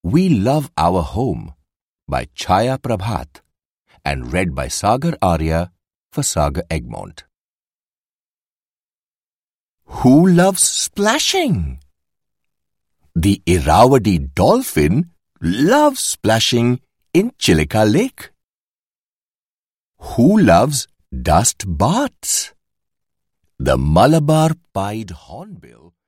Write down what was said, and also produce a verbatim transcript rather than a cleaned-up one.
We Love Our Home by Chaya Prabhat and read by Sagar Arya for Sagar Egmont. Who loves splashing? The Irrawaddy dolphin loves splashing in Chilika Lake. Who loves dust baths? The Malabar pied hornbill